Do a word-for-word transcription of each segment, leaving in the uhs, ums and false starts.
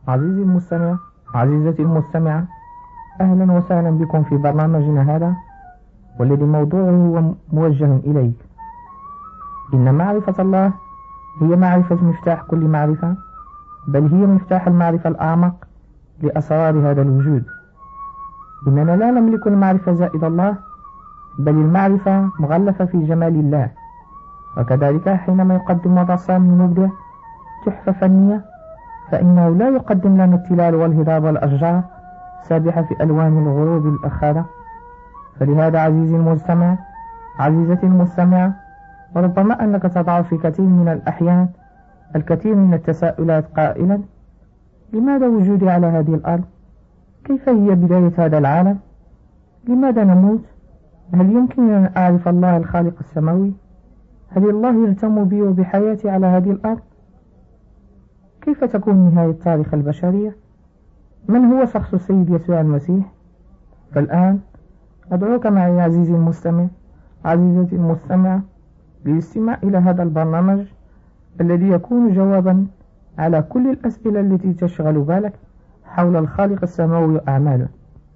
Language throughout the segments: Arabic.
عزيزي المستمع، عزيزتي المستمعة، أهلا وسهلا بكم في برنامجنا هذا، والذي موضوعه هو موجه إليك. إن معرفة الله هي معرفة مفتاح كل معرفة، بل هي مفتاح المعرفة الأعمق لأسرار هذا الوجود. إننا لا نملك المعرفة زائد الله، بل المعرفة مغلفة في جمال الله. وكذلك حينما يقدم الرسام المبدع تحفة فنية، فإنه لا يقدم لنا التلال والهضاب والأشجار سابحة في ألوان الغروب الأخارة. فلهذا عزيزي المستمع، عزيزتي المستمعة، وربما أنك تضع في كثير من الأحيان الكثير من التساؤلات قائلا: لماذا وجودي على هذه الأرض؟ كيف هي بداية هذا العالم؟ لماذا نموت؟ هل يمكن أن أعرف الله الخالق السماوي؟ هل الله يهتم بي وبحياتي على هذه الأرض؟ كيف تكون نهاية تاريخ البشرية؟ من هو شخص السيد يسوع المسيح؟ فالآن أدعوك معي عزيزي المستمع، عزيزتي المستمع، للاستماع إلى هذا البرنامج الذي يكون جوابا على كل الأسئلة التي تشغل بالك حول الخالق السماوي وأعماله.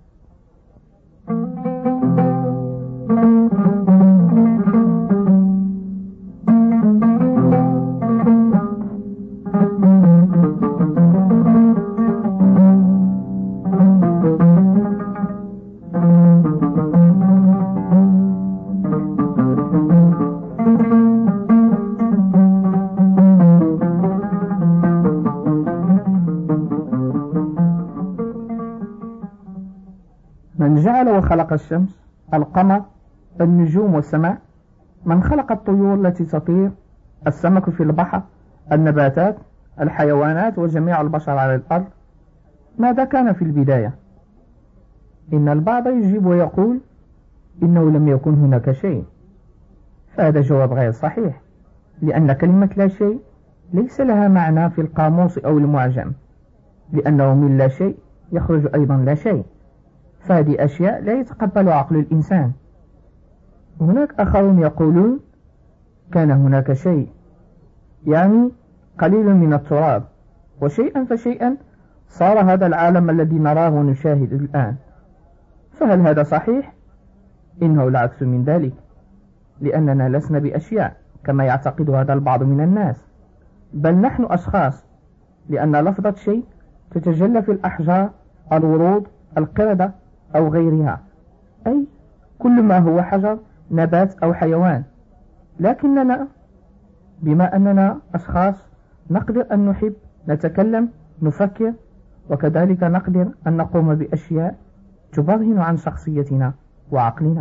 من جعل وخلق الشمس، القمر، النجوم والسماء، من خلق الطيور التي تطير، السمك في البحر، النباتات، الحيوانات وجميع البشر على الأرض، ماذا كان في البداية؟ إن البعض يجيب ويقول إنه لم يكن هناك شيء، فهذا جواب غير صحيح، لأن كلمة لا شيء ليس لها معنى في القاموس أو المعجم، لأنه من لا شيء يخرج أيضا لا شيء، فهذه أشياء لا يتقبل عقل الإنسان. هناك آخرون يقولون كان هناك شيء، يعني قليل من التراب، وشيئا فشيئا صار هذا العالم الذي نراه ونشاهد الآن. فهل هذا صحيح؟ إنه العكس من ذلك، لأننا لسنا بأشياء كما يعتقد هذا البعض من الناس، بل نحن أشخاص، لأن لفظة شيء تتجلى في الأحجار، الورود، القردة أو غيرها، أي كل ما هو حجر، نبات أو حيوان. لكننا بما أننا أشخاص نقدر أن نحب، نتكلم، نفكر، وكذلك نقدر أن نقوم بأشياء تبرهن عن شخصيتنا وعقلنا.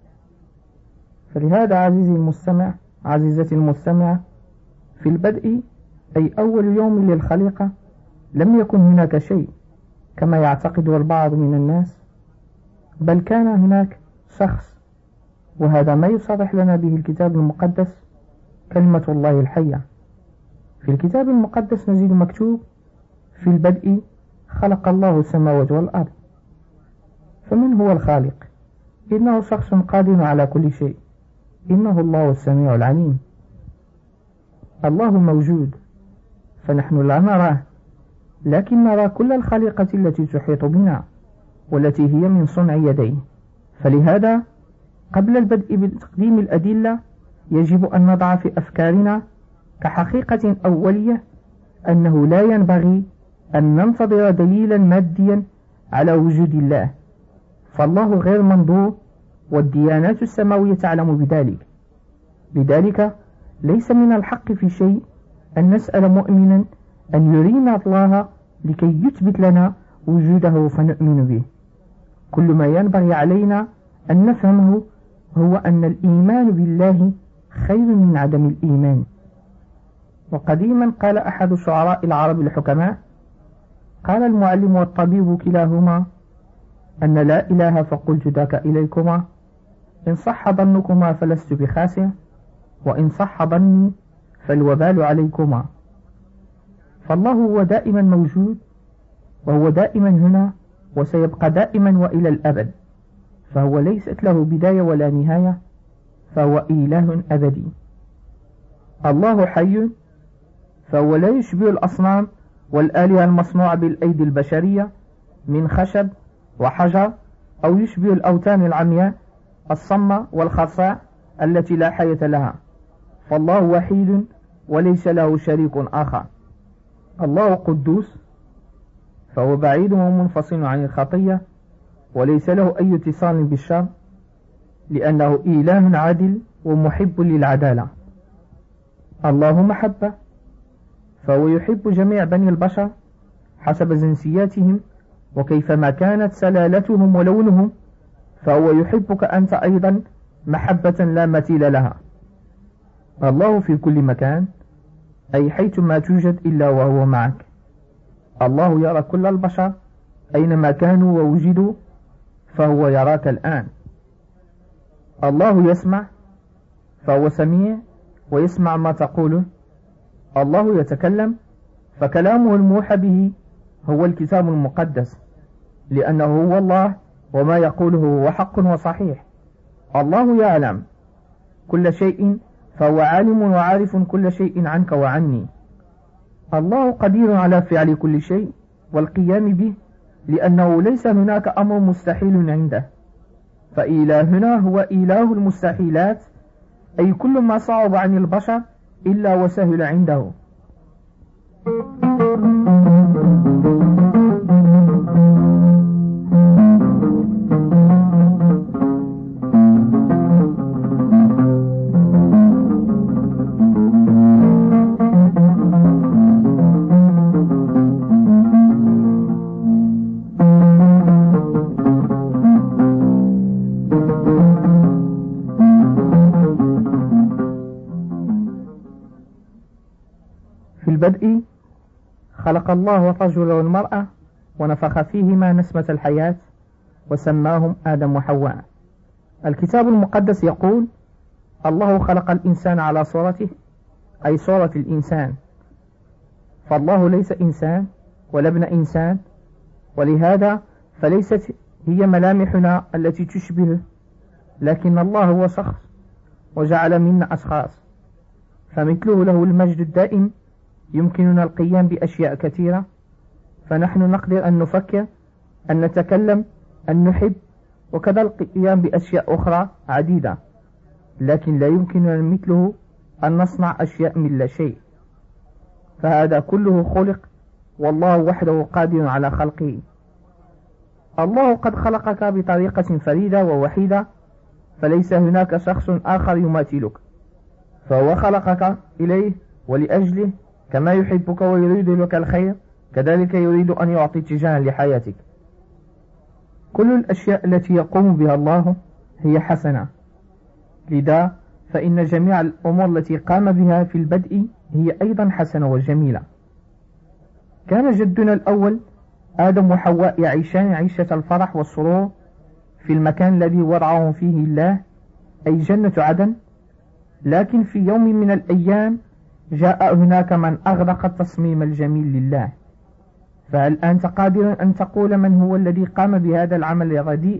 فلهذا عزيزي المستمع، عزيزتي المستمعة، في البدء أي أول يوم للخليقة لم يكن هناك شيء كما يعتقد البعض من الناس، بل كان هناك شخص، وهذا ما يصرح لنا به الكتاب المقدس، كلمة الله الحية. في الكتاب المقدس نجد مكتوب: في البدء خلق الله السماوات والأرض. فمن هو الخالق؟ إنه شخص قادر على كل شيء، إنه الله السميع العليم. الله موجود، فنحن لا نراه، لكن نرى كل الخليقة التي تحيط بنا والتي هي من صنع يديه. فلهذا قبل البدء بتقديم الأدلة يجب أن نضع في أفكارنا كحقيقة أولية أنه لا ينبغي أن ننتظر دليلا ماديا على وجود الله، فالله غير منظور، والديانات السماوية تعلم بذلك. لذلك ليس من الحق في شيء أن نسأل مؤمنا أن يرينا الله لكي يثبت لنا وجوده فنؤمن به. كل ما ينبغي علينا أن نفهمه هو أن الإيمان بالله خير من عدم الإيمان. وقديما قال أحد شعراء العرب الحكماء: قال المعلم والطبيب كلاهما أن لا إله فقلت ذاك إليكما، إن صح ظنكما فلست بخاسر، وإن صح ظني فالوبال عليكما. فالله هو دائما موجود، وهو دائما هنا، وسيبقى دائما وإلى الأبد، فهو ليست له بداية ولا نهاية، فهو إله أبدي. الله حي، فهو لا يشبه الأصنام والآلهة المصنوعة بالأيدي البشرية من خشب وحجر، أو يشبه الأوثان العمياء الصمة والخرصاء التي لا حياة لها. فالله وحيد وليس له شريك آخر. الله قدوس، فهو بعيد ومنفصل عن الخطية، وليس له أي اتصال بالشر، لأنه إله عادل ومحب للعدالة. الله محبة، فهو يحب جميع بني البشر حسب جنسياتهم وكيفما كانت سلالتهم ولونهم، فهو يحبك أنت أيضا محبة لا مثيل لها. الله في كل مكان، أي حيثما توجد إلا وهو معك. الله يرى كل البشر أينما كانوا ووجدوا، فهو يراك الآن. الله يسمع، فهو سميع ويسمع ما تقوله. الله يتكلم، فكلامه الموحى به هو الكتاب المقدس، لأنه هو الله وما يقوله هو حق وصحيح. الله يعلم كل شيء، فهو عالم وعارف كل شيء عنك وعني. الله قدير على فعل كل شيء والقيام به، لأنه ليس هناك أمر مستحيل عنده. فإلهنا هو إله المستحيلات، أي كل ما صعب عن البشر إلا وسهل عنده. في البدء خلق الله الرجل والمرأة ونفخ فيهما نسمة الحياة وسماهم آدم وحواء. الكتاب المقدس يقول: الله خلق الإنسان على صورته، أي صورة الإنسان. فالله ليس إنسان ولا ابن إنسان، ولهذا فليست هي ملامحنا التي تشبهه، لكن الله هو شخص وجعل منا أشخاص، فمثله له المجد الدائم. يمكننا القيام بأشياء كثيرة، فنحن نقدر أن نفكر، أن نتكلم، أن نحب، وكذا القيام بأشياء أخرى عديدة، لكن لا يمكننا مثله أن نصنع أشياء من لا شيء. فهذا كله خلق، والله وحده قادر على خلقه. الله قد خلقك بطريقة فريدة ووحيدة، فليس هناك شخص آخر يماثلك، فهو خلقك إليه ولأجله، كما يحبك ويريد لك الخير، كذلك يريد أن يعطي اتجاها لحياتك. كل الأشياء التي يقوم بها الله هي حسنة، لذا فإن جميع الأمور التي قام بها في البدء هي أيضا حسنة وجميلة. كان جدنا الأول آدم وحواء يعيشان عيشة الفرح والسرور في المكان الذي وضعهم فيه الله، أي جنة عدن. لكن في يوم من الأيام جاء هناك من أغرق التصميم الجميل لله. فهل أنت قادر أن تقول من هو الذي قام بهذا العمل الرديء؟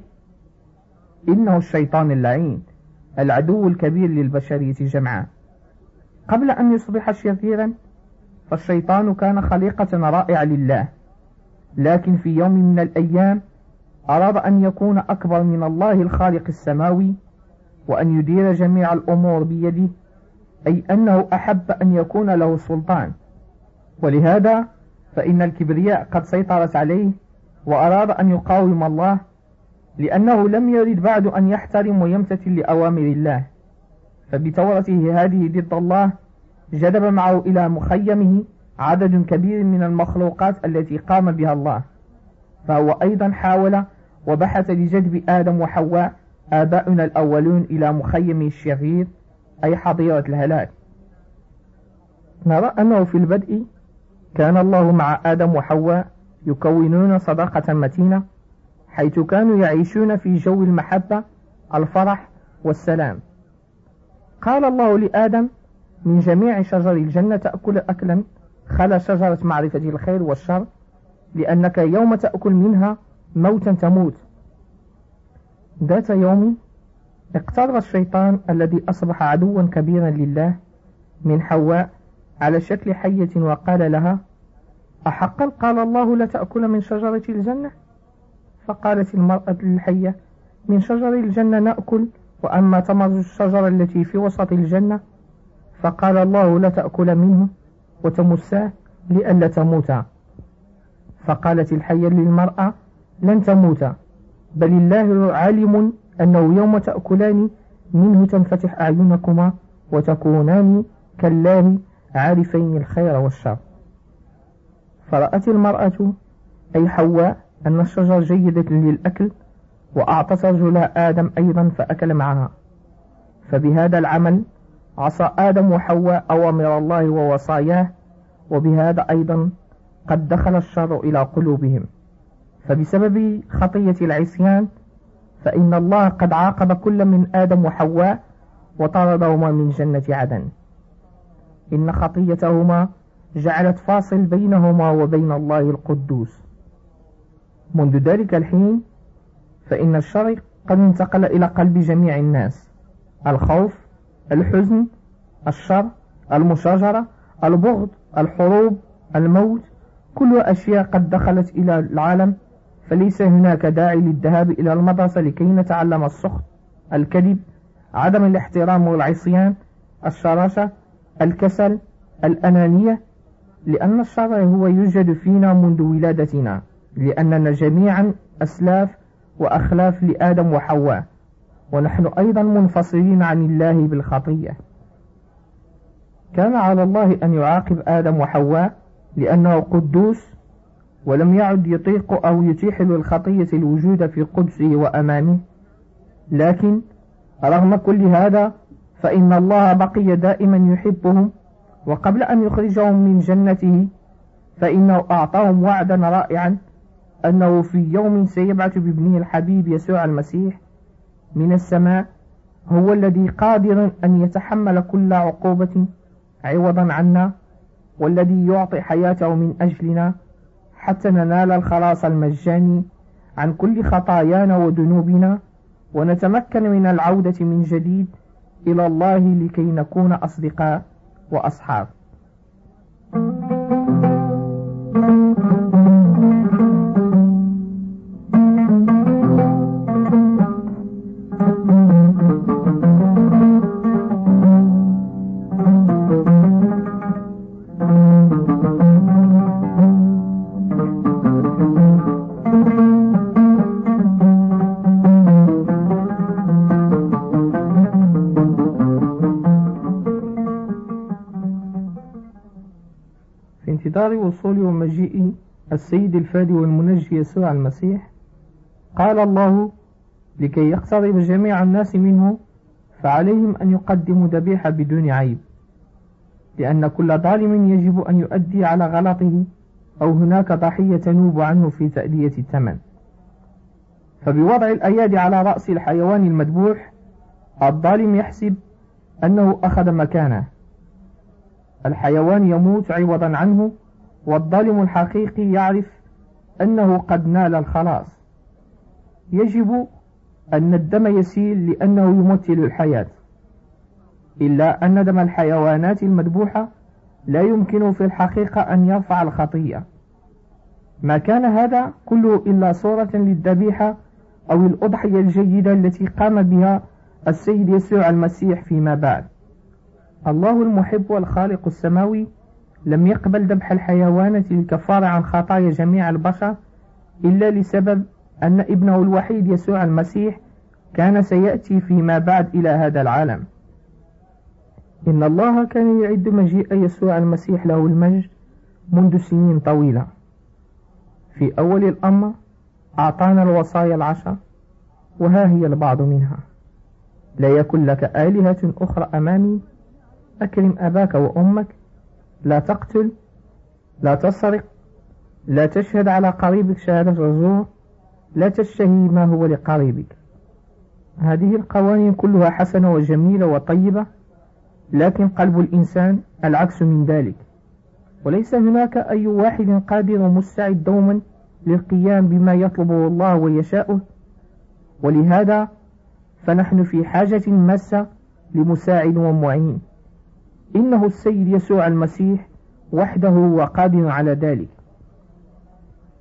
إنه الشيطان اللعين، العدو الكبير للبشرية جمعاء. قبل أن يصبح شريرا، فالشيطان كان خليقة رائعة لله، لكن في يوم من الأيام أراد أن يكون أكبر من الله الخالق السماوي، وأن يدير جميع الأمور بيده، أي أنه أحب أن يكون له سلطان. ولهذا فإن الكبرياء قد سيطرت عليه، وأراد أن يقاوم الله، لأنه لم يرد بعد أن يحترم ويمتثل لأوامر الله. فبثورته هذه ضد الله جذب معه إلى مخيمه عدد كبير من المخلوقات التي قام بها الله، فهو أيضا حاول وبحث لجذب آدم وحواء آباؤنا الأولون إلى مخيمه الشرير، أي حظيرة الهلاك. نرى أنه في البدء كان الله مع آدم وحواء يكونون صداقة متينة، حيث كانوا يعيشون في جو المحبة، الفرح والسلام. قال الله لآدم: من جميع شجر الجنة تأكل أكلا خلا شجرة معرفة الخير والشر، لأنك يوم تأكل منها موتا تموت. ذات يوم اقترب الشيطان الذي أصبح عدوا كبيرا لله من حواء على شكل حية، وقال لها: أحقا قال الله لا تأكل من شجرة الجنة؟ فقالت المرأة للحية من شجر الجنة نأكل، وأما ثمر الشجرة التي في وسط الجنة فقال الله لا تأكل منه وتمساه لئلا تموتا. فقالت الحية للمرأة لن تموتا، بل الله عالم أنه يوم تأكلان منه تنفتح أعينكما وتكونان كالله عارفين الخير والشر. فرأت المرأة أي حواء أن الشجر جيدة للأكل، وأعطت رجلها آدم أيضا فأكل معها. فبهذا العمل عصى آدم وحواء أوامر الله ووصاياه، وبهذا أيضا قد دخل الشر إلى قلوبهم. فبسبب خطية العصيان فإن الله قد عاقب كل من آدم وحواء وطردهما من جنة عدن. إن خطيتهما جعلت فاصل بينهما وبين الله القدوس. منذ ذلك الحين فإن الشر قد انتقل إلى قلب جميع الناس، الخوف، الحزن، الشر، المشاجرة، البغض، الحروب، الموت، كل أشياء قد دخلت إلى العالم. فليس هناك داعي للذهاب إلى المدرسة لكي نتعلم السخط، الكذب، عدم الاحترام والعصيان، الشراسة، الكسل، الأنانية، لأن الشر هو يوجد فينا منذ ولادتنا، لأننا جميعا أسلاف وأخلاف لآدم وحواء، ونحن أيضا منفصلين عن الله بالخطية. كان على الله أن يعاقب آدم وحواء لأنه قدوس، ولم يعد يطيق أو يتيح للخطية الوجود في قدسه وأمامه. لكن رغم كل هذا فإن الله بقي دائما يحبهم، وقبل أن يخرجهم من جنته فإنه أعطاهم وعدا رائعا أنه في يوم سيبعث بابنه الحبيب يسوع المسيح من السماء، هو الذي قادر أن يتحمل كل عقوبة عوضا عنا، والذي يعطي حياته من أجلنا حتى ننال الخلاص المجاني عن كل خطايانا وذنوبنا، ونتمكن من العودة من جديد إلى الله لكي نكون أصدقاء وأصحاب. في انتظار وصول ومجيء السيد الفادي والمنجي يسوع المسيح قال الله لكي يقترب جميع الناس منه فعليهم أن يقدموا ذبيحة بدون عيب، لأن كل ظالم يجب أن يؤدي على غلطه، أو هناك ضحية تنوب عنه في تأدية الثمن. فبوضع الأيادي على رأس الحيوان المذبوح الظالم يحسب أنه أخذ مكانه، الحيوان يموت عوضا عنه، والظالم الحقيقي يعرف أنه قد نال الخلاص. يجب أن الدم يسيل لأنه يمثل الحياة، إلا أن دم الحيوانات المذبوحة لا يمكن في الحقيقة أن يرفع الخطية. ما كان هذا كله إلا صورة للذبيحة أو الأضحية الجيدة التي قام بها السيد يسوع المسيح فيما بعد. الله المحب والخالق السماوي لم يقبل ذبح الحيوانات للكفارة عن خطايا جميع البشر إلا لسبب أن ابنه الوحيد يسوع المسيح كان سيأتي فيما بعد إلى هذا العالم. إن الله كان يعد مجيء يسوع المسيح له المجد منذ سنين طويلة. في أول الأمر أعطانا الوصايا العشر، وها هي البعض منها: لا يكن لك آلهة أخرى أمامي، أكرم أباك وأمك، لا تقتل، لا تسرق، لا تشهد على قريبك شهادة الزور، لا تشتهي ما هو لقريبك. هذه القوانين كلها حسنة وجميلة وطيبة، لكن قلب الإنسان العكس من ذلك، وليس هناك أي واحد قادر ومستعد دوما للقيام بما يطلبه الله ويشاءه. ولهذا فنحن في حاجة ماسة لمساعد ومعين. إنه السيد يسوع المسيح وحده هو قادر على ذلك.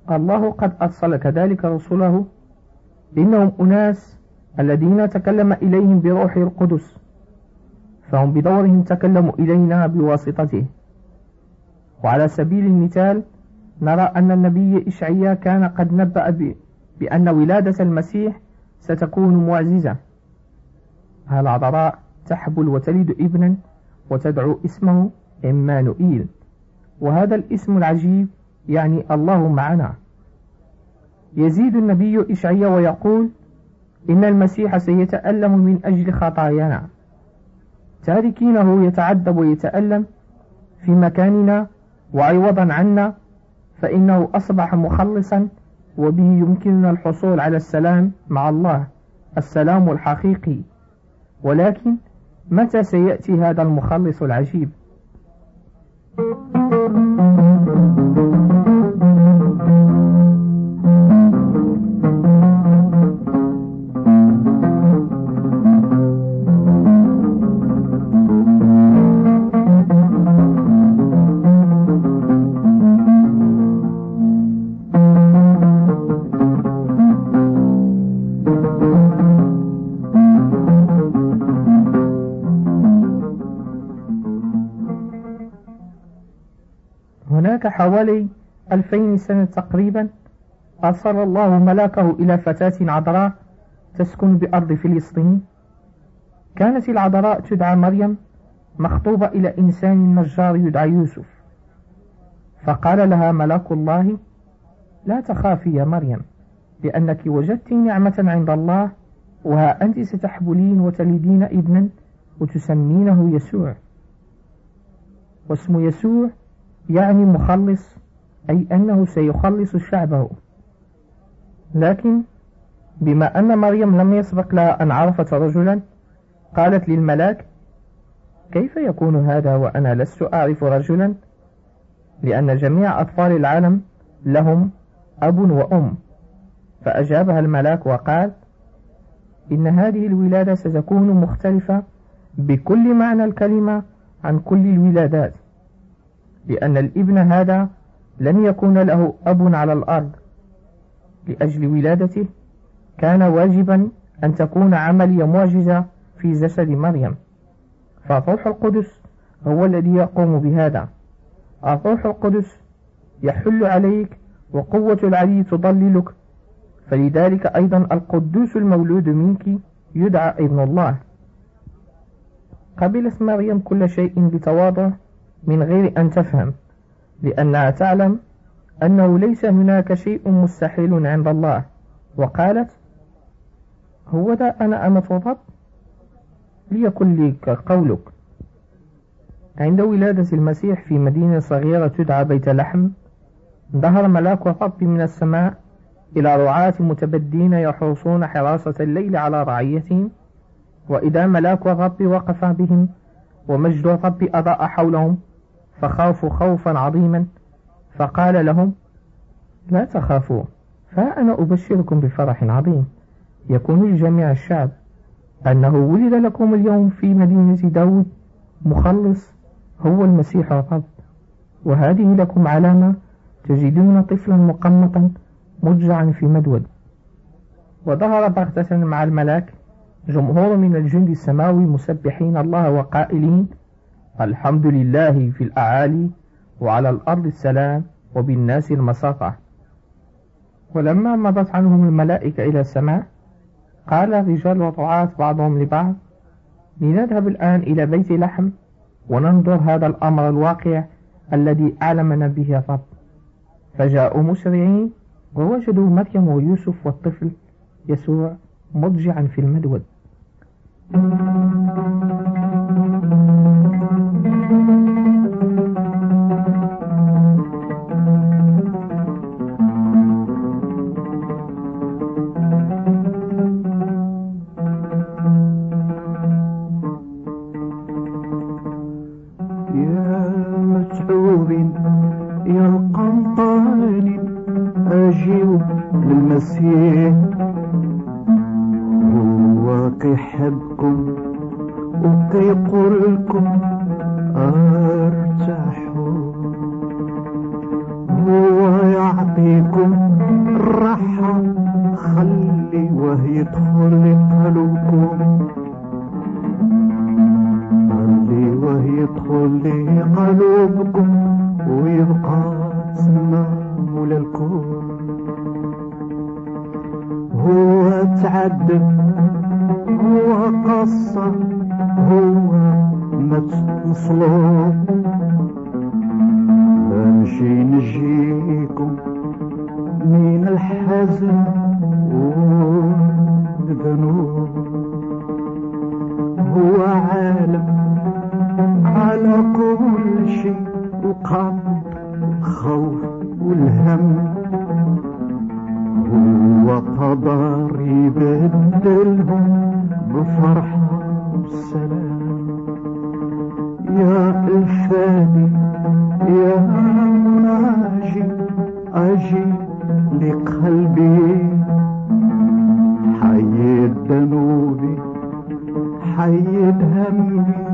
الله قد أرسل كذلك رسله، إنهم أناس الذين تكلم إليهم بروح القدس، فهم بدورهم تكلموا إلينا بواسطته. وعلى سبيل المثال نرى أن النبي إشعياء كان قد نبأ بأن ولادة المسيح ستكون معجزة. العذراء تحبل وتلد ابنا وتدعو اسمه إمانوئيل، وهذا الاسم العجيب يعني الله معنا. يزيد النبي إشعياء ويقول إن المسيح سيتألم من أجل خطايانا، تاركينه يتعذب ويتألم في مكاننا وعوضا عنا، فإنه أصبح مخلصا وبه يمكننا الحصول على السلام مع الله، السلام الحقيقي. ولكن متى سيأتي هذا المخلص العجيب؟ هناك حوالي ألفين سنة تقريبا أرسل الله ملاكه إلى فتاة عذراء تسكن بأرض فلسطين. كانت العذراء تدعى مريم، مخطوبة إلى إنسان نجار يدعى يوسف. فقال لها ملاك الله: لا تخافي يا مريم، لأنك وجدت نعمة عند الله، وها أنت ستحبلين وتلدين ابنا وتسمينه يسوع. واسم يسوع يعني مخلص، أي أنه سيخلص شعبه. لكن بما أن مريم لم يسبق لها أن عرفت رجلا، قالت للملاك: كيف يكون هذا وأنا لست أعرف رجلا؟ لأن جميع أطفال العالم لهم أب وأم. فأجابها الملاك وقال: إن هذه الولادة ستكون مختلفة بكل معنى الكلمة عن كل الولادات، لأن الابن هذا لن يكون له أب على الأرض. لأجل ولادته كان واجبا أن تكون عملية معجزة في جسد مريم، فالروح القدس هو الذي يقوم بهذا. الروح القدس يحل عليك وقوة العلي تضللك، فلذلك أيضا القدوس المولود منك يدعى ابن الله. قبلت مريم كل شيء بتواضع من غير أن تفهم، لأنها تعلم أنه ليس هناك شيء مستحيل عند الله، وقالت: هو ذا أنا أمة الرب، ليكن لي قولك. عند ولادة المسيح في مدينة صغيرة تدعى بيت لحم، ظهر ملاك الرب من السماء إلى رعاة متبدين يحرسون حراسة الليل على رعيتهم، وإذا ملاك الرب وقف بهم ومجد الرب أضاء حولهم، فخافوا خوفا عظيما، فقال لهم: لا تخافوا، فأنا أبشركم بفرح عظيم يكون لجميع الشعب، أنه ولد لكم اليوم في مدينة داود مخلص، هو المسيح الرب. وهذه لكم علامة: تجدون طفلا مقمطا مضجعا في مدود. وظهر بغتة مع الملاك جمهور من الجند السماوي مسبحين الله وقائلين: الحمد لله في الأعالي، وعلى الأرض السلام، وبالناس المساطة. ولما مضت عنهم الملائكة إلى السماء، قال الرجال والرعاة بعضهم لبعض: لنذهب الآن إلى بيت لحم وننظر هذا الأمر الواقع الذي أعلمنا به الرب. فجاءوا مسرعين ووجدوا مريم ويوسف والطفل يسوع مضجعا في المدود. يا متعوب يا القنطاني أجيب للمسيح، هو كيحبكم وكيقولكم ارتاحوا، هو يعطيكم قلوبكم الراحة خلي وهي يدخل قلوبكم خلي وهي يدخل قلوبكم ويبقى سما مولا الكون. هو تعدل هو قصة هو متصلوب بمشي نجيكم من الحزن والذنوب. هو عالم على كل شيء القلب الخوف والهم. هو قدر يبدلهم بفرحة والسلام. يا الفادي يا مناجي أجي لقلبي حيد ذنوبي حيد همي